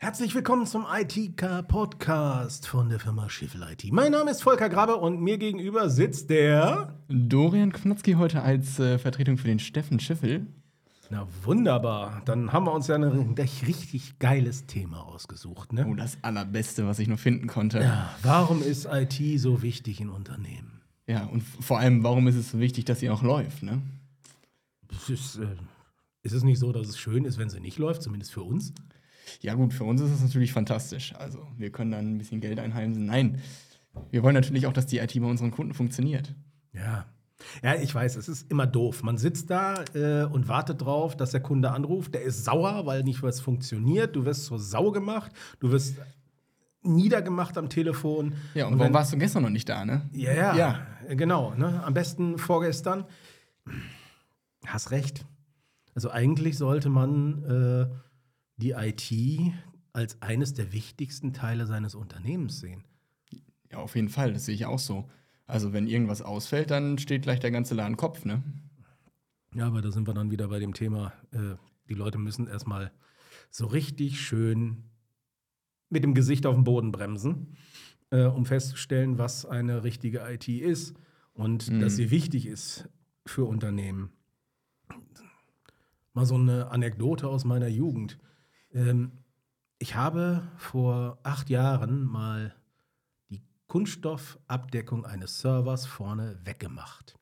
Herzlich willkommen zum ITK-Podcast von der Firma Schiffel IT. Mein Name ist Volker Grabbe und mir gegenüber sitzt der Dorian Knotzki heute als Vertretung für den Steffen Schiffel. Na wunderbar, dann haben wir uns ja ein richtig geiles Thema ausgesucht, ne? Oh, das Allerbeste, was ich nur finden konnte. Ja, warum ist IT so wichtig in Unternehmen? Ja, und vor allem, warum ist es so wichtig, dass sie auch läuft, ne? Ist es nicht so, dass es schön ist, wenn sie nicht läuft, zumindest für uns? Ja gut, für uns ist es natürlich fantastisch. Also, wir können dann ein bisschen Geld einheimsen. Nein, wir wollen natürlich auch, dass die IT bei unseren Kunden funktioniert. Ja. Ja, ich weiß, es ist immer doof. Man sitzt da und wartet drauf, dass der Kunde anruft. Der ist sauer, weil nicht was funktioniert. Du wirst zur Sau gemacht. Du wirst niedergemacht am Telefon. Ja, und warum warst du gestern noch nicht da, ne? Ja, genau. Ne? Am besten vorgestern. Hast recht. Also eigentlich sollte man die IT als eines der wichtigsten Teile seines Unternehmens sehen. Ja, auf jeden Fall, das sehe ich auch so. Also, wenn irgendwas ausfällt, dann steht gleich der ganze Laden Kopf, ne? Ja, aber da sind wir dann wieder bei dem Thema, die Leute müssen erstmal so richtig schön mit dem Gesicht auf den Boden bremsen, um festzustellen, was eine richtige IT ist und dass sie wichtig ist für Unternehmen. Mal so eine Anekdote aus meiner Jugend. Ich habe vor 8 Jahren mal die Kunststoffabdeckung eines Servers vorne weggemacht.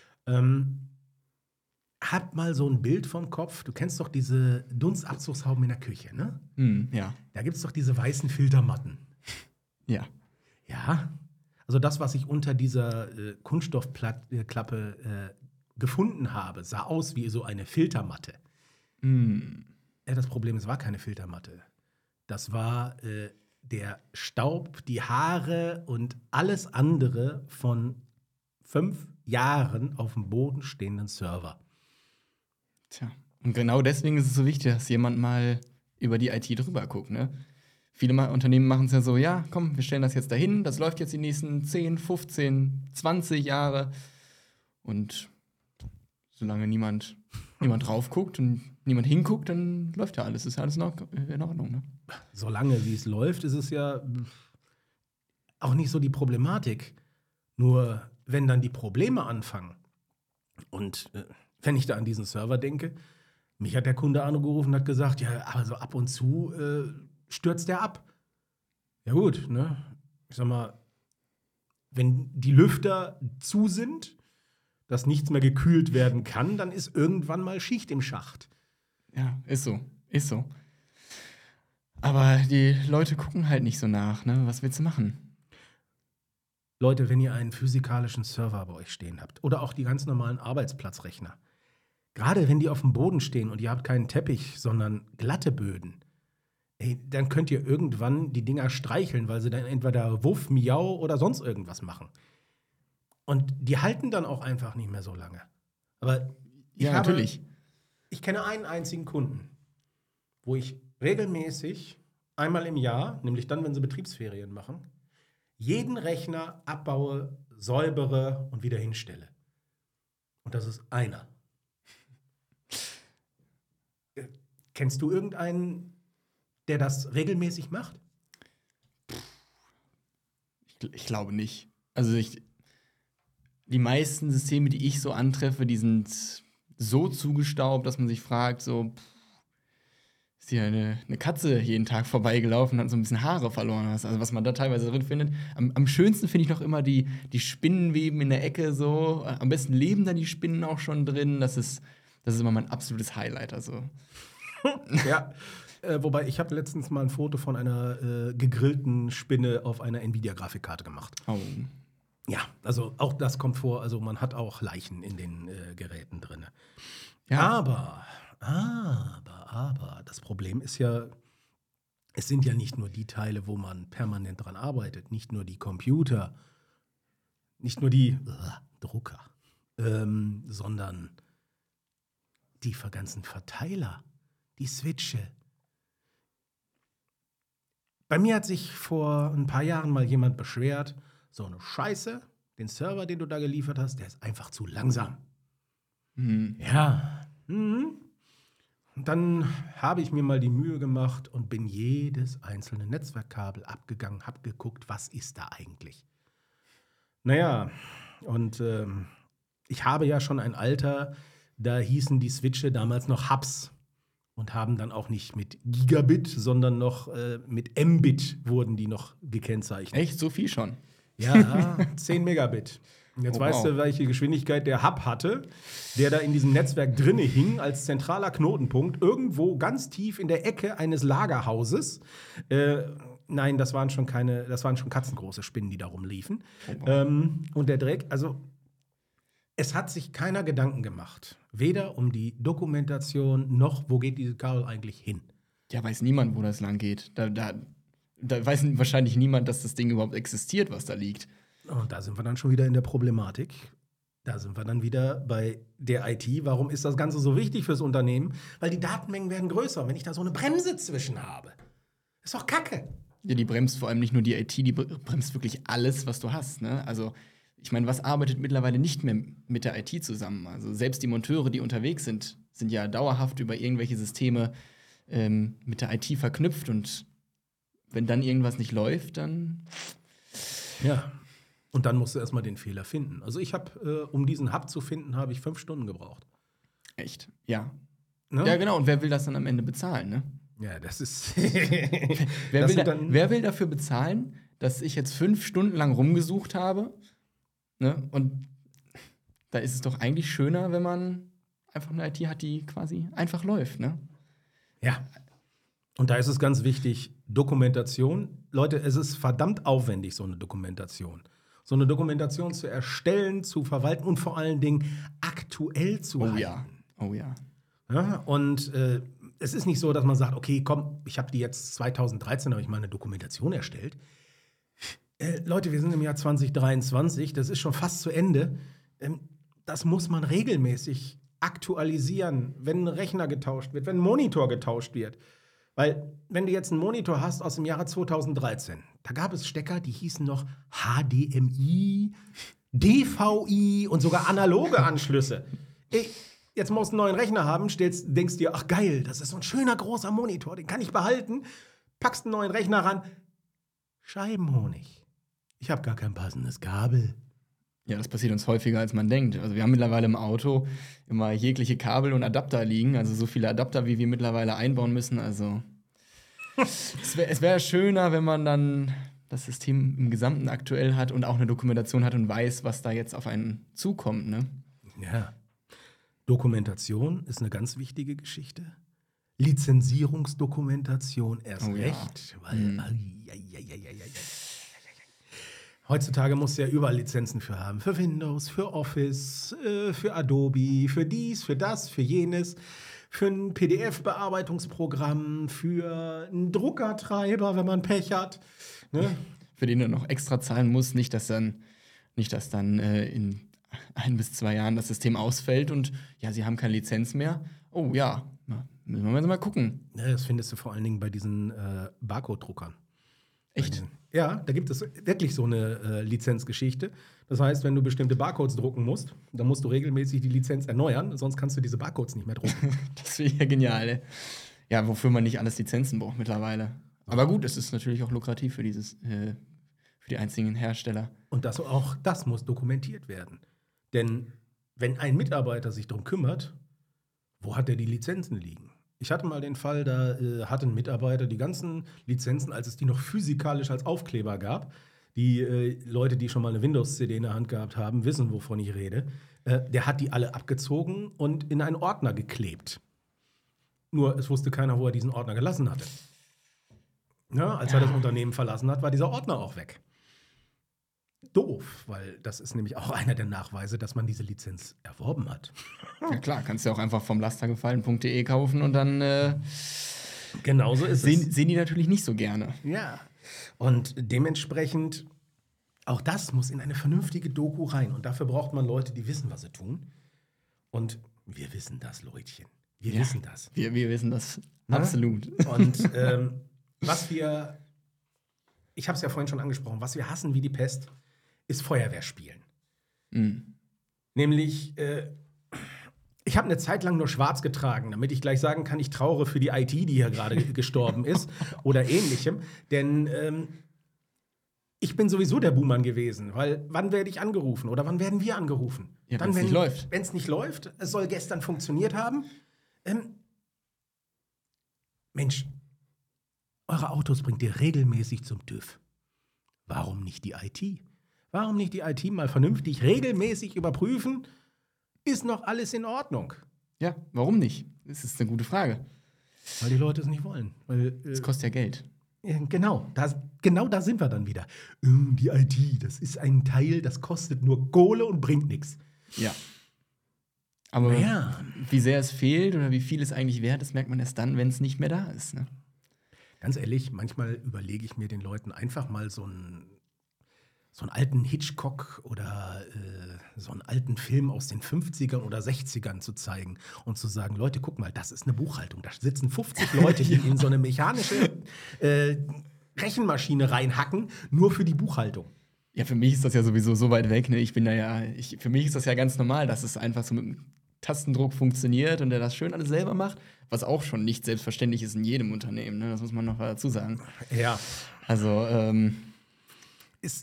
Hab mal so ein Bild vom Kopf. Du kennst doch diese Dunstabzugshauben in der Küche, ne? Ja. Da gibt es doch diese weißen Filtermatten. Ja. Ja. Also das, was ich unter dieser Kunststoffklappe gefunden habe, sah aus wie so eine Filtermatte. Ja, das Problem, es war keine Filtermatte. Das war der Staub, die Haare und alles andere von 5 Jahren auf dem Boden stehenden Server. Tja, und genau deswegen ist es so wichtig, dass jemand mal über die IT drüber guckt, ne? Viele Unternehmen machen es ja so, ja, komm, wir stellen das jetzt dahin, das läuft jetzt die nächsten 10, 15, 20 Jahre. Und solange niemand drauf guckt und niemand hinguckt, dann läuft ja alles. Ist ja alles in Ordnung, ne? Solange wie es läuft, ist es ja auch nicht so die Problematik. Nur wenn dann die Probleme anfangen und wenn ich da an diesen Server denke, mich hat der Kunde angerufen und hat gesagt, ja, also ab und zu stürzt der ab. Ja gut, ne? Ich sag mal, wenn die Lüfter zu sind, dass nichts mehr gekühlt werden kann, dann ist irgendwann mal Schicht im Schacht. Ja, ist so. Aber die Leute gucken halt nicht so nach, ne? Was willst du machen? Leute, wenn ihr einen physikalischen Server bei euch stehen habt oder auch die ganz normalen Arbeitsplatzrechner, gerade wenn die auf dem Boden stehen und ihr habt keinen Teppich, sondern glatte Böden, dann könnt ihr irgendwann die Dinger streicheln, weil sie dann entweder Wuff, Miau oder sonst irgendwas machen. Und die halten dann auch einfach nicht mehr so lange. Aber Natürlich. Ich kenne einen einzigen Kunden, wo ich regelmäßig einmal im Jahr, nämlich dann, wenn sie Betriebsferien machen, jeden Rechner abbaue, säubere und wieder hinstelle. Und das ist einer. Kennst du irgendeinen, der das regelmäßig macht? Ich glaube nicht. Also die meisten Systeme, die ich so antreffe, die sind so zugestaubt, dass man sich fragt, so, ist hier eine Katze jeden Tag vorbeigelaufen und hat so ein bisschen Haare verloren. Also was man da teilweise drin findet. Am schönsten finde ich noch immer die Spinnenweben in der Ecke so. Am besten leben da die Spinnen auch schon drin. Das ist immer mein absolutes Highlight. Also. Ja, wobei ich habe letztens mal ein Foto von einer gegrillten Spinne auf einer Nvidia-Grafikkarte gemacht. Oh. Ja, also auch das kommt vor. Also man hat auch Leichen in den Geräten drin. Ja. Aber das Problem ist ja, es sind ja nicht nur die Teile, wo man permanent dran arbeitet, nicht nur die Computer, nicht nur die Drucker, sondern die ganzen Verteiler, die Switche. Bei mir hat sich vor ein paar Jahren mal jemand beschwert, so eine Scheiße, den Server, den du da geliefert hast, der ist einfach zu langsam. Ja. dann habe ich mir mal die Mühe gemacht und bin jedes einzelne Netzwerkkabel abgegangen, habe geguckt, was ist da eigentlich. Naja, und ich habe ja schon ein Alter, da hießen die Switche damals noch Hubs und haben dann auch nicht mit Gigabit, sondern noch mit Mbit wurden die noch gekennzeichnet. Echt? So viel schon? Ja, 10 Megabit. Und jetzt Oh, weißt wow. du, welche Geschwindigkeit der Hub hatte, der da in diesem Netzwerk drinne hing, als zentraler Knotenpunkt, irgendwo ganz tief in der Ecke eines Lagerhauses. Nein, das waren schon katzengroße Spinnen, die da rumliefen. Oh, wow. Und der Dreck, also es hat sich keiner Gedanken gemacht. Weder um die Dokumentation noch, wo geht diese Kabel eigentlich hin. Ja, weiß niemand, wo das lang geht. Da weiß wahrscheinlich niemand, dass das Ding überhaupt existiert, was da liegt. Und da sind wir dann schon wieder in der Problematik. Da sind wir dann wieder bei der IT. Warum ist das Ganze so wichtig fürs Unternehmen? Weil die Datenmengen werden größer. Und wenn ich da so eine Bremse zwischen habe, ist doch Kacke. Ja, die bremst vor allem nicht nur die IT, die bremst wirklich alles, was du hast. Ne? Also, ich meine, was arbeitet mittlerweile nicht mehr mit der IT zusammen? Also, selbst die Monteure, die unterwegs sind, sind ja dauerhaft über irgendwelche Systeme mit der IT verknüpft. Und wenn dann irgendwas nicht läuft, dann. Ja. Und dann musst du erstmal den Fehler finden. Also ich habe, um diesen Hub zu finden, habe ich 5 Stunden gebraucht. Echt? Ja. Ne? Ja, genau. Und wer will das dann am Ende bezahlen, ne? Ja, das ist. Wer will dafür bezahlen, dass ich jetzt 5 Stunden lang rumgesucht habe? Ne? Und da ist es doch eigentlich schöner, wenn man einfach eine IT hat, die quasi einfach läuft, ne? Ja. Und da ist es ganz wichtig, Dokumentation. Leute, es ist verdammt aufwendig, so eine Dokumentation. So eine Dokumentation zu erstellen, zu verwalten und vor allen Dingen aktuell zu halten. Ja. Oh ja. Ja, und es ist nicht so, dass man sagt, okay, komm, ich habe die jetzt 2013, habe ich mal eine Dokumentation erstellt. Leute, wir sind im Jahr 2023, das ist schon fast zu Ende. Das muss man regelmäßig aktualisieren, wenn ein Rechner getauscht wird, wenn ein Monitor getauscht wird. Weil, wenn du jetzt einen Monitor hast aus dem Jahre 2013, da gab es Stecker, die hießen noch HDMI, DVI und sogar analoge Anschlüsse. Jetzt musst du einen neuen Rechner haben, denkst dir, ach geil, das ist so ein schöner großer Monitor, den kann ich behalten. Packst einen neuen Rechner ran. Scheibenhonig. Ich habe gar kein passendes Kabel. Ja, das passiert uns häufiger, als man denkt. Also wir haben mittlerweile im Auto immer jegliche Kabel und Adapter liegen. Also so viele Adapter, wie wir mittlerweile einbauen müssen. Also es wär schöner, wenn man dann das System im Gesamten aktuell hat und auch eine Dokumentation hat und weiß, was da jetzt auf einen zukommt, ne? Ja. Dokumentation ist eine ganz wichtige Geschichte. Lizenzierungsdokumentation erst Oh ja. recht. Weil, heutzutage musst du ja überall Lizenzen für haben. Für Windows, für Office, für Adobe, für dies, für das, für jenes. Für ein PDF-Bearbeitungsprogramm, für einen Druckertreiber, wenn man Pech hat. Ne? Für den du noch extra zahlen musst, nicht, dass dann in 1 bis 2 Jahren das System ausfällt und ja, sie haben keine Lizenz mehr. Oh ja, müssen wir mal gucken. Ja, das findest du vor allen Dingen bei diesen Barcode-Druckern. Echt? Ja, da gibt es wirklich so eine Lizenzgeschichte. Das heißt, wenn du bestimmte Barcodes drucken musst, dann musst du regelmäßig die Lizenz erneuern, sonst kannst du diese Barcodes nicht mehr drucken. Das wäre ja genial, ey. Ja, wofür man nicht alles Lizenzen braucht mittlerweile. Aber gut, es ist natürlich auch lukrativ für für die einzigen Hersteller. Und auch das muss dokumentiert werden. Denn wenn ein Mitarbeiter sich darum kümmert, wo hat er die Lizenzen liegen? Ich hatte mal den Fall, da hatte ein Mitarbeiter die ganzen Lizenzen, als es die noch physikalisch als Aufkleber gab. Die Leute, die schon mal eine Windows-CD in der Hand gehabt haben, wissen, wovon ich rede. Der hat die alle abgezogen und in einen Ordner geklebt. Nur es wusste keiner, wo er diesen Ordner gelassen hatte. Ja, als er das Unternehmen verlassen hat, war dieser Ordner auch weg. Doof, weil das ist nämlich auch einer der Nachweise, dass man diese Lizenz erworben hat. Ja klar, kannst du ja auch einfach vom lastergefallen.de kaufen und dann Genauso ist sehen die natürlich nicht so gerne. Ja, und dementsprechend, auch das muss in eine vernünftige Doku rein. Und dafür braucht man Leute, die wissen, was sie tun. Und wir wissen das, Leutchen. Wir wissen das. Wir wissen das Na? absolut. Und ich habe es ja vorhin schon angesprochen, was wir hassen wie die Pest, ist Feuerwehrspielen. Mhm. Nämlich Ich habe eine Zeit lang nur schwarz getragen, damit ich gleich sagen kann, ich trauere für die IT, die hier gerade gestorben ist oder ähnlichem. Denn ich bin sowieso der Buhmann gewesen, weil wann werde ich angerufen oder wann werden wir angerufen? Ja, Dann, wenn's nicht läuft. Wenn es nicht läuft, es soll gestern funktioniert haben. Mensch, eure Autos bringt ihr regelmäßig zum TÜV. Warum nicht die IT? Warum nicht die IT mal vernünftig regelmäßig überprüfen? Ist noch alles in Ordnung? Ja, warum nicht? Das ist eine gute Frage. Weil die Leute es nicht wollen. Weil, Das kostet ja Geld. genau da sind wir dann wieder. Die IT, das ist ein Teil, das kostet nur Kohle und bringt nichts. Ja. Aber Naja. wie sehr es fehlt oder wie viel es eigentlich wert ist, merkt man erst dann, wenn es nicht mehr da ist. Ne? Ganz ehrlich, manchmal überlege ich mir den Leuten einfach mal so einen alten Hitchcock oder so einen alten Film aus den 50ern oder 60ern zu zeigen und zu sagen, Leute, guck mal, das ist eine Buchhaltung. Da sitzen 50 Leute, die in so eine mechanische Rechenmaschine reinhacken, nur für die Buchhaltung. Ja, für mich ist das ja sowieso so weit weg. Ne? Für mich ist das ja ganz normal, dass es einfach so mit dem Tastendruck funktioniert und der das schön alles selber macht, was auch schon nicht selbstverständlich ist in jedem Unternehmen. Ne? Das muss man noch dazu sagen. Ja. Also, Es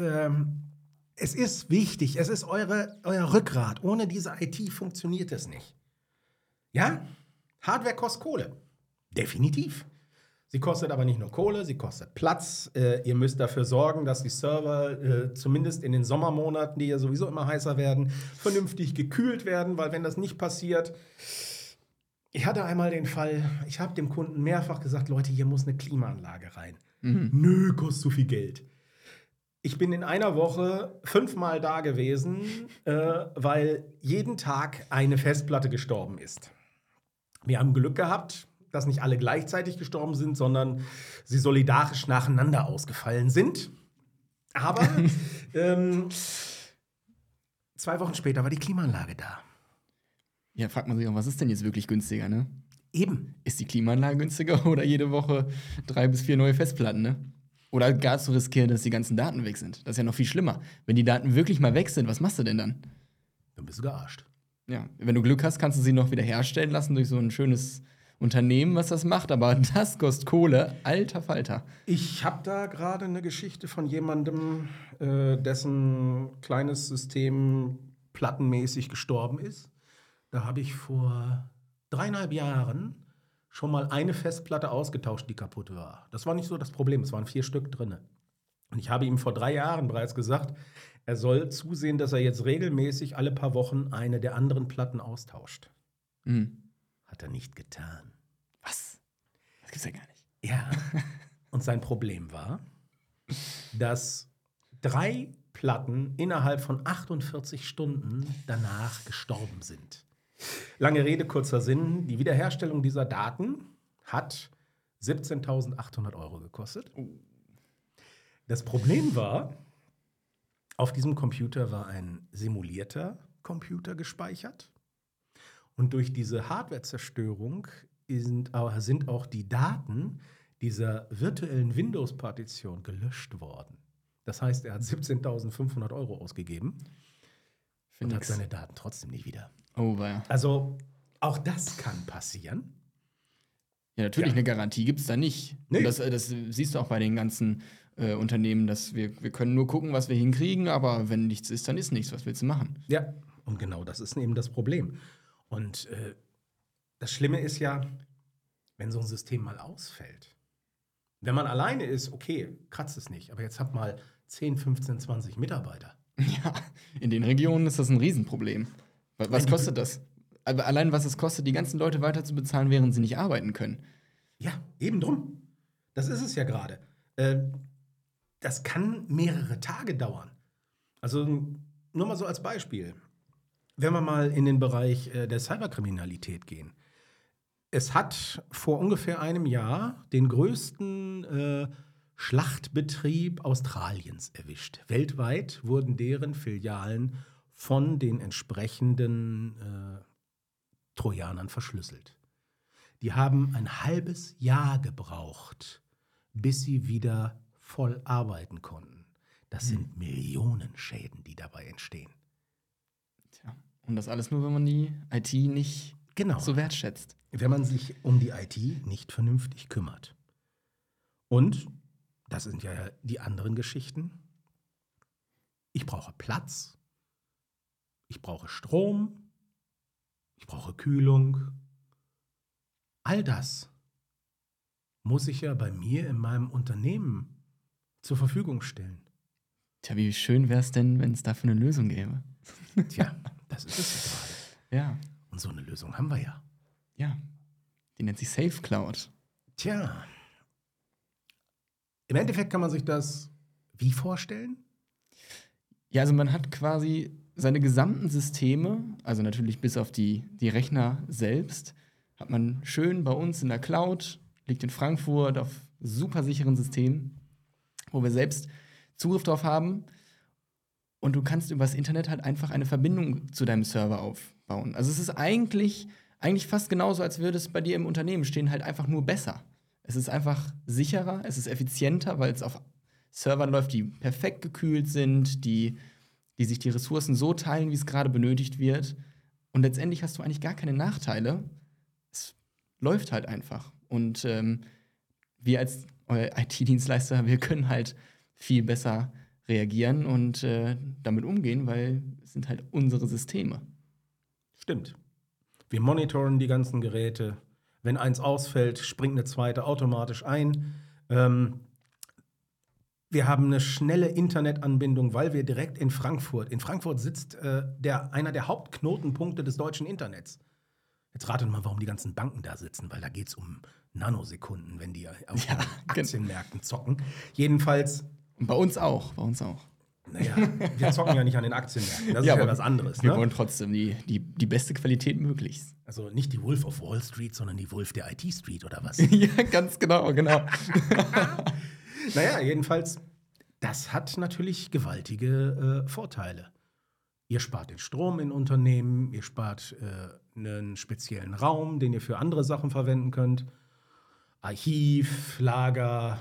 ist wichtig, es ist euer Rückgrat. Ohne diese IT funktioniert es nicht. Ja, Hardware kostet Kohle. Definitiv. Sie kostet aber nicht nur Kohle, sie kostet Platz. Ihr müsst dafür sorgen, dass die Server zumindest in den Sommermonaten, die ja sowieso immer heißer werden, vernünftig gekühlt werden, weil wenn das nicht passiert. Ich hatte einmal den Fall, ich habe dem Kunden mehrfach gesagt, Leute, hier muss eine Klimaanlage rein. Nö, kostet zu viel Geld. Ich bin in einer Woche 5-mal da gewesen, weil jeden Tag eine Festplatte gestorben ist. Wir haben Glück gehabt, dass nicht alle gleichzeitig gestorben sind, sondern sie solidarisch nacheinander ausgefallen sind. Aber 2 Wochen später war die Klimaanlage da. ja, fragt man sich auch, was ist denn jetzt wirklich günstiger, ne? Eben. Ist die Klimaanlage günstiger oder jede Woche 3 bis 4 neue Festplatten, ne? Oder gar zu riskieren, dass die ganzen Daten weg sind. Das ist ja noch viel schlimmer. Wenn die Daten wirklich mal weg sind, was machst du denn dann? Dann bist du gearscht. Ja, wenn du Glück hast, kannst du sie noch wieder herstellen lassen durch so ein schönes Unternehmen, was das macht. Aber das kostet Kohle, alter Falter. Ich habe da gerade eine Geschichte von jemandem, dessen kleines System plattenmäßig gestorben ist. Da habe ich vor 3,5 Jahren schon mal eine Festplatte ausgetauscht, die kaputt war. Das war nicht so das Problem, es waren 4 Stück drin. Und ich habe ihm vor 3 Jahren bereits gesagt, er soll zusehen, dass er jetzt regelmäßig alle paar Wochen eine der anderen Platten austauscht. Hat er nicht getan. Was? Das gibt's ja gar nicht. Ja. Und sein Problem war, dass 3 Platten innerhalb von 48 Stunden danach gestorben sind. Lange Rede, kurzer Sinn. Die Wiederherstellung dieser Daten hat 17.800 € gekostet. Das Problem war, auf diesem Computer war ein simulierter Computer gespeichert. Und durch diese Hardwarezerstörung sind auch die Daten dieser virtuellen Windows-Partition gelöscht worden. Das heißt, er hat 17.500 € ausgegeben und hat seine Daten trotzdem nicht wieder. Oh, ja. Also, auch das kann passieren. Ja, natürlich, Ja. eine Garantie gibt's da nicht. Nee. Und das siehst du auch bei den ganzen Unternehmen, dass wir können nur gucken, was wir hinkriegen, aber wenn nichts ist, dann ist nichts. Was willst du machen? Ja, und genau das ist eben das Problem. Und das Schlimme ist ja, wenn so ein System mal ausfällt. Wenn man alleine ist, okay, kratzt es nicht. Aber jetzt habt mal 10, 15, 20 Mitarbeiter. Ja, in den Regionen ist das ein Riesenproblem. Was kostet das? Aber allein, was es kostet, die ganzen Leute weiter zu bezahlen, während sie nicht arbeiten können. Ja, eben drum. Das ist es ja gerade. Das kann mehrere Tage dauern. Also nur mal so als Beispiel. Wenn wir mal in den Bereich der Cyberkriminalität gehen. Es hat vor ungefähr einem Jahr den größten Schlachtbetrieb Australiens erwischt. Weltweit wurden deren Filialen von den entsprechenden Trojanern verschlüsselt. Die haben ein halbes Jahr gebraucht, bis sie wieder voll arbeiten konnten. Das sind Millionen Schäden, die dabei entstehen. Tja. Und das alles nur, wenn man die IT nicht Genau. so wertschätzt. Wenn man sich um die IT nicht vernünftig kümmert. Und, das sind ja die anderen Geschichten, ich brauche Platz, ich brauche Strom, ich brauche Kühlung. All das muss ich ja bei mir in meinem Unternehmen zur Verfügung stellen. Tja, wie schön wäre es denn, wenn es dafür eine Lösung gäbe? Tja, das ist es ja gerade. Ja, Und so eine Lösung haben wir ja. ja. Die nennt sich Safe Cloud. Tja, im Endeffekt kann man sich das wie vorstellen? Ja, also man hat quasi seine gesamten Systeme, also natürlich bis auf die Rechner selbst, hat man schön bei uns in der Cloud, liegt in Frankfurt auf super sicheren Systemen, wo wir selbst Zugriff drauf haben. Und du kannst übers Internet halt einfach eine Verbindung zu deinem Server aufbauen. Also es ist eigentlich fast genauso, als würde es bei dir im Unternehmen stehen, halt einfach nur besser. Es ist einfach sicherer, es ist effizienter, weil es auf Servern läuft, die perfekt gekühlt sind, die sich die Ressourcen so teilen, wie es gerade benötigt wird. Und letztendlich hast du eigentlich gar keine Nachteile. Es läuft halt einfach. Und wir als IT-Dienstleister, wir können halt viel besser reagieren und damit umgehen, weil es sind halt unsere Systeme. Stimmt. Wir monitoren die ganzen Geräte. Wenn eins ausfällt, springt eine zweite automatisch ein. Wir haben eine schnelle Internetanbindung, weil wir direkt in Frankfurt sitzt einer der Hauptknotenpunkte des deutschen Internets. Jetzt ratet mal, warum die ganzen Banken da sitzen, weil da geht es um Nanosekunden, wenn die auf den Aktienmärkten zocken. Jedenfalls. Und bei uns auch. Naja, wir zocken ja nicht an den Aktienmärkten. Das ist ja was anderes. Wir wollen trotzdem die beste Qualität möglichst. Also nicht die Wolf of Wall Street, sondern die Wolf der IT Street oder was? Ja, ganz genau. Naja, jedenfalls, das hat natürlich gewaltige Vorteile. Ihr spart den Strom in Unternehmen, ihr spart einen speziellen Raum, den ihr für andere Sachen verwenden könnt. Archiv, Lager,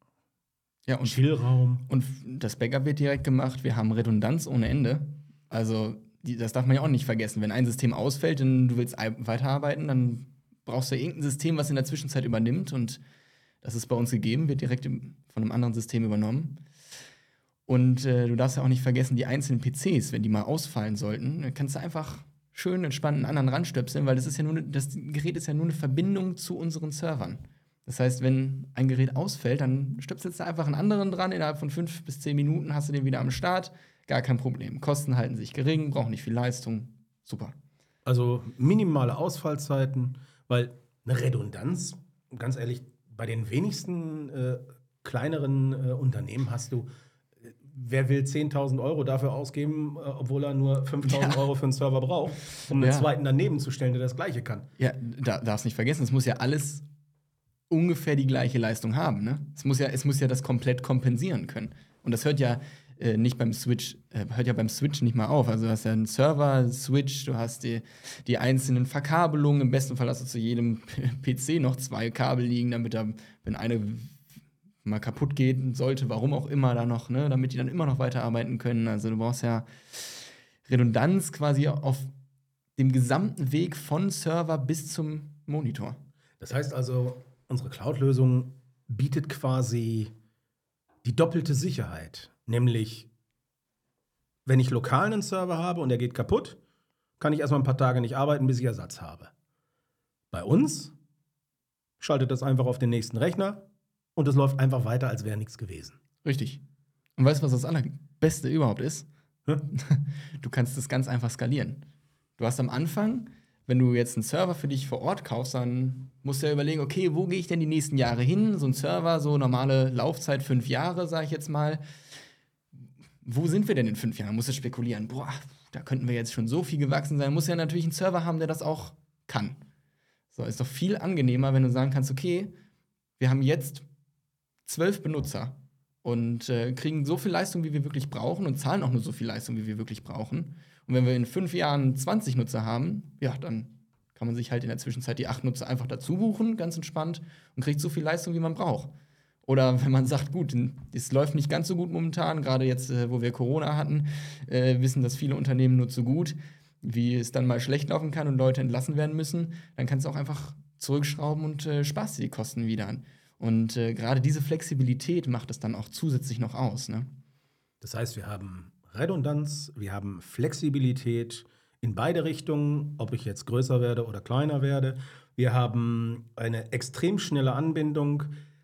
ja, und Chillraum. Und das Backup wird direkt gemacht. Wir haben Redundanz ohne Ende. Also, das darf man ja auch nicht vergessen. Wenn ein System ausfällt und du willst weiterarbeiten, dann brauchst du ja irgendein System, was in der Zwischenzeit übernimmt. Und das ist bei uns gegeben, wird direkt von einem anderen System übernommen. Und du darfst ja auch nicht vergessen, die einzelnen PCs, wenn die mal ausfallen sollten, dann kannst du einfach schön entspannt einen anderen ranstöpseln, weil das Gerät ist ja nur eine Verbindung zu unseren Servern. Das heißt, wenn ein Gerät ausfällt, dann stöpselst du einfach einen anderen dran. Innerhalb von 5 bis 10 Minuten hast du den wieder am Start. Gar kein Problem. Kosten halten sich gering, brauchen nicht viel Leistung. Super. Also minimale Ausfallzeiten, weil eine Redundanz, ganz ehrlich, bei den wenigsten kleineren Unternehmen hast du, wer will 10.000 Euro dafür ausgeben, obwohl er nur 5.000 Euro für einen Server braucht, um einen zweiten daneben zu stellen, der das Gleiche kann. Ja, darfst nicht vergessen, es muss ja alles ungefähr die gleiche Leistung haben. Ne? Es muss ja das komplett kompensieren können. Und das hört ja nicht beim Switch, beim Switch nicht mal auf. Also du hast ja einen Server, Switch, du hast die einzelnen Verkabelungen. Im besten Fall hast du zu jedem PC noch 2 Kabel liegen, damit wenn eine mal kaputt gehen sollte, warum auch immer da noch, ne, damit die dann immer noch weiterarbeiten können. Also du brauchst ja Redundanz quasi auf dem gesamten Weg von Server bis zum Monitor. Das heißt also, unsere Cloud-Lösung bietet quasi die doppelte Sicherheit. Nämlich, wenn ich lokal einen Server habe und der geht kaputt, kann ich erstmal ein paar Tage nicht arbeiten, bis ich Ersatz habe. Bei uns schaltet das einfach auf den nächsten Rechner und es läuft einfach weiter, als wäre nichts gewesen. Richtig. Und weißt du, was das Allerbeste überhaupt ist? Hm? Du kannst das ganz einfach skalieren. Du hast am Anfang, wenn du jetzt einen Server für dich vor Ort kaufst, dann musst du ja überlegen, okay, wo gehe ich denn die nächsten Jahre hin? So ein Server, so normale Laufzeit 5 Jahre, sage ich jetzt mal. Wo sind wir denn in 5 Jahren? Musst du spekulieren. Boah, da könnten wir jetzt schon so viel gewachsen sein. Muss ja natürlich einen Server haben, der das auch kann. So, ist doch viel angenehmer, wenn du sagen kannst, okay, wir haben jetzt 12 Benutzer und kriegen so viel Leistung, wie wir wirklich brauchen und zahlen auch nur so viel Leistung, wie wir wirklich brauchen. Und wenn wir in 5 Jahren 20 Nutzer haben, ja, dann kann man sich halt in der Zwischenzeit die 8 Nutzer einfach dazu buchen, ganz entspannt, und kriegt so viel Leistung, wie man braucht. Oder wenn man sagt, gut, es läuft nicht ganz so gut momentan, gerade jetzt, wo wir Corona hatten, wissen das viele Unternehmen nur zu gut, wie es dann mal schlecht laufen kann und Leute entlassen werden müssen, dann kannst du auch einfach zurückschrauben und sparst dir die Kosten wieder an. Und gerade diese Flexibilität macht es dann auch zusätzlich noch aus. Ne? Das heißt, wir haben Redundanz, wir haben Flexibilität in beide Richtungen, ob ich jetzt größer werde oder kleiner werde. Wir haben eine extrem schnelle Anbindung.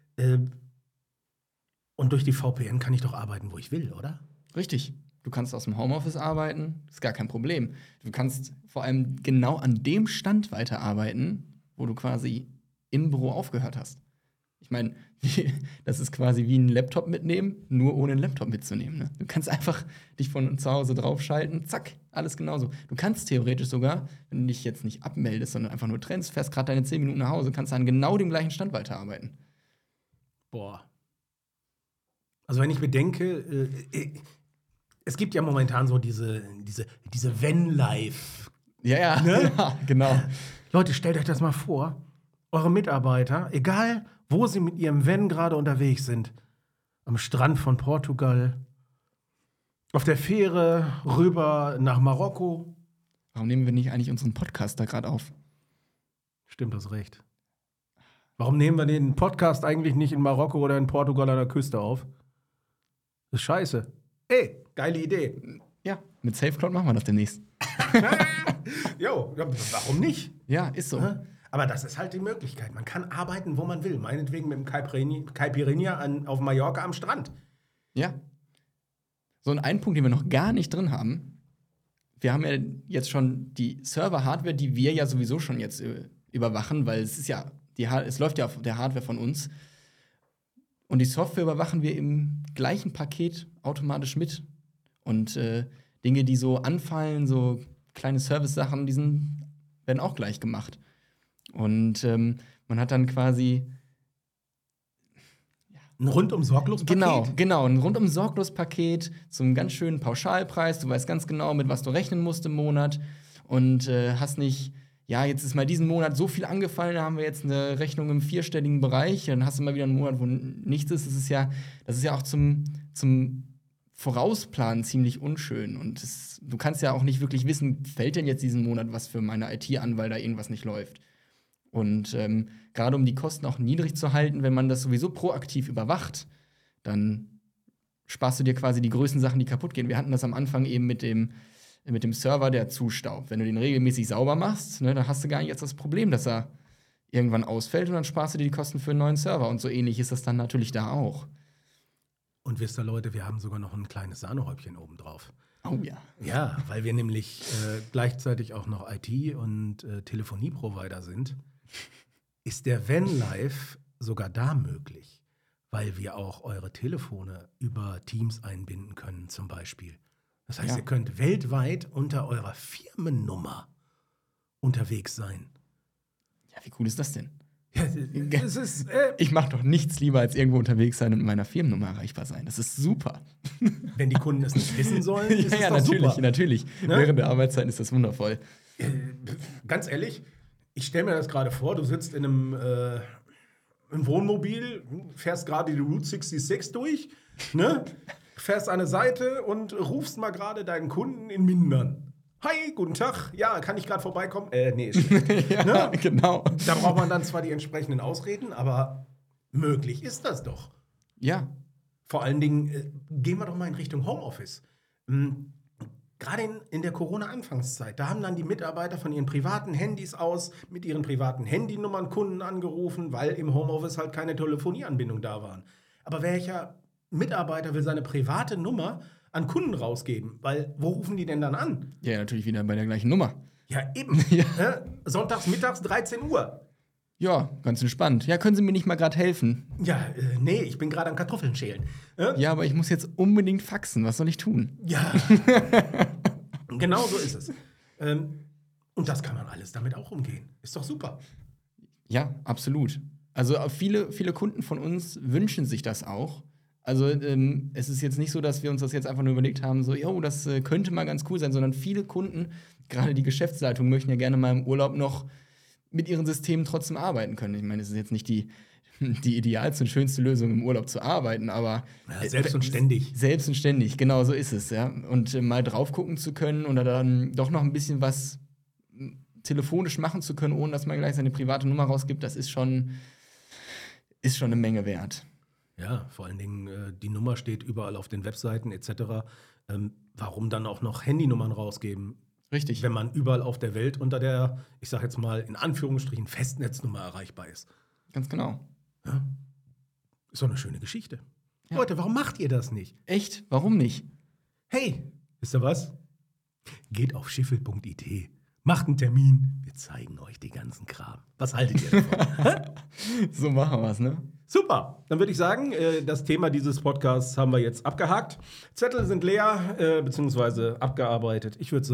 Und durch die VPN kann ich doch arbeiten, wo ich will, oder? Richtig. Du kannst aus dem Homeoffice arbeiten, ist gar kein Problem. Du kannst vor allem genau an dem Stand weiterarbeiten, wo du quasi im Büro aufgehört hast. Ich meine, das ist quasi wie ein Laptop mitnehmen, nur ohne einen Laptop mitzunehmen. Ne? Du kannst einfach dich von zu Hause draufschalten, zack, alles genauso. Du kannst theoretisch sogar, wenn du dich jetzt nicht abmeldest, sondern einfach nur trennst, fährst gerade deine 10 Minuten nach Hause, kannst an genau dem gleichen Stand weiterarbeiten. Boah. Also wenn ich bedenke, es gibt ja momentan so diese Van-Life. Ja, Ne? ja, genau. Leute, stellt euch das mal vor. Eure Mitarbeiter, egal wo sie mit ihrem Van gerade unterwegs sind, am Strand von Portugal, auf der Fähre rüber nach Marokko. Warum nehmen wir nicht eigentlich unseren Podcast da gerade auf? Stimmt, das recht. Warum nehmen wir den Podcast eigentlich nicht in Marokko oder in Portugal an der Küste auf? Das ist scheiße. Ey, geile Idee. Ja, mit SafeCloud machen wir das demnächst. Jo, warum nicht? Ja, ist so. Aber das ist halt die Möglichkeit. Man kann arbeiten, wo man will. Meinetwegen mit dem Caipirinha auf Mallorca am Strand. Ja. So, und ein Punkt, den wir noch gar nicht drin haben, wir haben ja jetzt schon die Server-Hardware, die wir ja sowieso schon jetzt überwachen, weil es ist ja, es läuft ja auf der Hardware von uns. Und die Software überwachen wir im gleichen Paket automatisch mit. Und Dinge, die so anfallen, so kleine Service-Sachen, werden auch gleich gemacht. Und man hat dann quasi ein rundum-sorglos-Paket? Genau, ein rundum-sorglos-Paket zum ganz schönen Pauschalpreis. Du weißt ganz genau, mit was du rechnen musst im Monat und hast nicht, ja, jetzt ist mal diesen Monat so viel angefallen, da haben wir jetzt eine Rechnung im 4-stelligen Bereich, dann hast du mal wieder einen Monat, wo nichts ist. Das ist ja auch zum Vorausplanen ziemlich unschön. Und du kannst ja auch nicht wirklich wissen, fällt denn jetzt diesen Monat was für meine IT an, weil da irgendwas nicht läuft. Und gerade um die Kosten auch niedrig zu halten, wenn man das sowieso proaktiv überwacht, dann sparst du dir quasi die größten Sachen, die kaputt gehen. Wir hatten das am Anfang eben mit dem Server, der zustaubt. Wenn du den regelmäßig sauber machst, ne, dann hast du gar nicht jetzt das Problem, dass er irgendwann ausfällt und dann sparst du dir die Kosten für einen neuen Server. Und so ähnlich ist das dann natürlich da auch. Und wisst ihr, Leute, wir haben sogar noch ein kleines Sahnehäubchen obendrauf. Oh ja. Ja, weil wir nämlich gleichzeitig auch noch IT- und Telefonieprovider sind, ist der Vanlife sogar da möglich, weil wir auch eure Telefone über Teams einbinden können zum Beispiel. Das heißt, Ja. ihr könnt weltweit unter eurer Firmennummer unterwegs sein. Ja, wie cool ist das denn? Ja, das ist, Ich mache doch nichts lieber, als irgendwo unterwegs sein und mit meiner Firmennummer erreichbar sein. Das ist super. wenn die Kunden es nicht wissen sollen, ist es Ja, doch super. natürlich. Ne? Während der Arbeitszeit ist das wundervoll. Ganz ehrlich, ich stelle mir das gerade vor, du sitzt in einem Wohnmobil, fährst gerade die Route 66 durch, ne? Fährst an eine Seite und rufst mal gerade deinen Kunden in Mindern. Hi, guten Tag. Ja, kann ich gerade vorbeikommen? Nee, ist schlecht. Ja, Ne? genau. Da braucht man dann zwar die entsprechenden Ausreden, aber möglich ist das doch. Ja, Vor allen Dingen, gehen wir doch mal in Richtung Homeoffice. Gerade in der Corona-Anfangszeit, da haben dann die Mitarbeiter von ihren privaten Handys aus mit ihren privaten Handynummern Kunden angerufen, weil im Homeoffice halt keine Telefonieanbindung da waren. Aber welcher Mitarbeiter will seine private Nummer an Kunden rausgeben? Weil, wo rufen die denn dann an? ja, natürlich wieder bei der gleichen Nummer. Ja, eben. Ja. Sonntags, mittags, 13 Uhr. Ja, ganz entspannt. Ja, können Sie mir nicht mal gerade helfen? Ja, nee, ich bin gerade am Kartoffeln schälen. Ja, aber ich muss jetzt unbedingt faxen. Was soll ich tun? Ja, genau so ist es. Und das kann man alles damit auch umgehen. Ist doch super. Ja, absolut. Also viele Kunden von uns wünschen sich das auch. Also es ist jetzt nicht so, dass wir uns das jetzt einfach nur überlegt haben, so, jo, das könnte mal ganz cool sein, sondern viele Kunden, gerade die Geschäftsleitung, möchten ja gerne mal im Urlaub noch mit ihren Systemen trotzdem arbeiten können. Ich meine, es ist jetzt nicht die die idealste und schönste Lösung im Urlaub zu arbeiten, aber Ja, selbst und ständig. Selbst und ständig, genau so ist es, ja. Und mal drauf gucken zu können oder dann doch noch ein bisschen was telefonisch machen zu können, ohne dass man gleich seine private Nummer rausgibt, das ist schon eine Menge wert. Ja, vor allen Dingen, die Nummer steht überall auf den Webseiten etc. Warum dann auch noch Handynummern rausgeben? Richtig. Wenn man überall auf der Welt unter der, ich sag jetzt mal in Anführungsstrichen, Festnetznummer erreichbar ist. Ganz genau. Ja. Ist doch eine schöne Geschichte. Ja. Leute, warum macht ihr das nicht? Echt? Warum nicht? Hey, wisst ihr was? Geht auf schiffel.it, macht einen Termin, wir zeigen euch den ganzen Kram. Was haltet ihr davon? So machen wir es, ne? Super, dann würde ich sagen, das Thema dieses Podcasts haben wir jetzt abgehakt. Zettel sind leer, beziehungsweise abgearbeitet. Ich würde sagen,